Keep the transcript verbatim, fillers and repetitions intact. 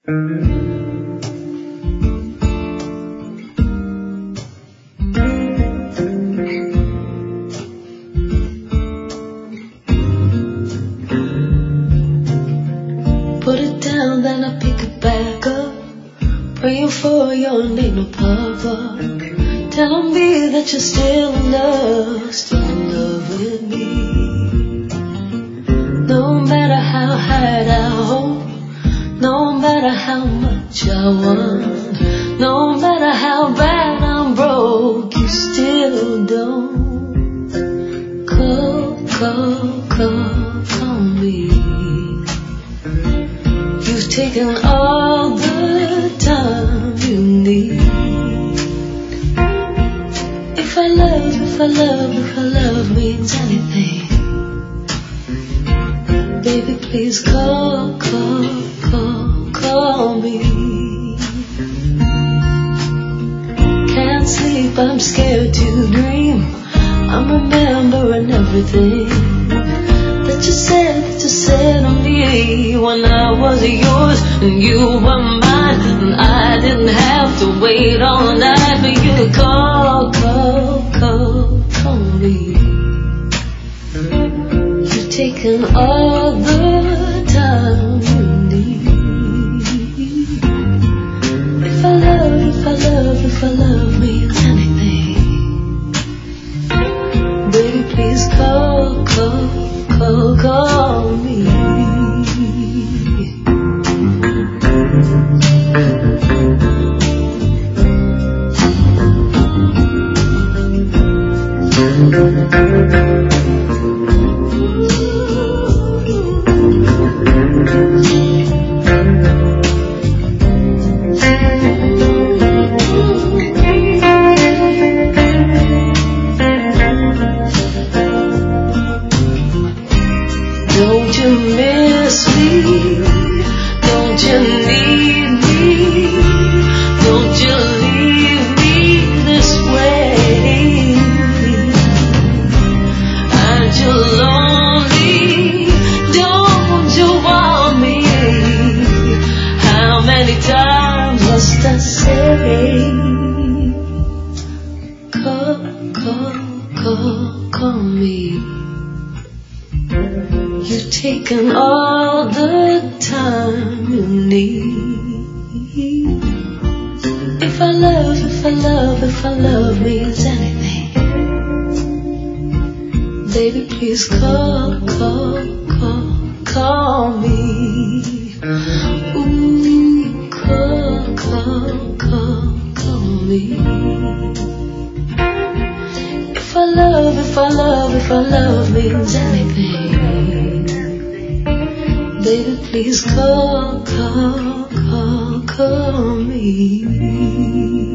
Put it down, then I pick it back up. Praying for your name to pop up. Tell me that you're still in love, still in love with me. No matter how hard I hope, no matter how much I want, no matter how bad I'm broke, you still don't call, call, call, call me. You've taken all the time you need. If I love, if I love, if I love means anything, baby, please call, call, call, call me. Can't sleep, I'm scared to dream. I'm remembering everything that you said, that you said to me when I was yours and you were mine, and I didn't have to wait all night for you to call, call, call, call me. You've taken all the time you need. If I love, if I love, if I love means anything, baby, please call, call, call, call me. Don't you miss me? Don't you need me? Don't you leave me this way? Aren't you lonely? Don't you want me? How many times must I say? Call, call, call, call me. You've taken all the time you need. If I love, if I love, if I love means anything, baby, please call, call, call, call me. Ooh, call, call, call, call me. If I love, if I love, if I love means anything, baby, please call, call, call, call me.